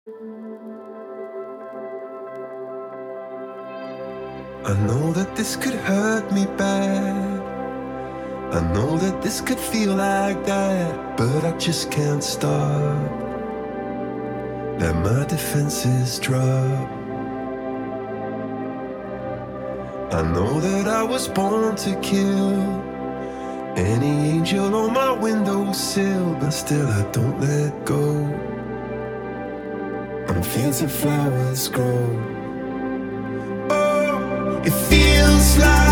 I know that this could hurt me bad. I know that this could feel like that, but I just can't stop. Let my defenses drop. I know that I was born to kill any angel on my windowsill, but still I don't let go. On fields of flowers grow. Oh, it feels like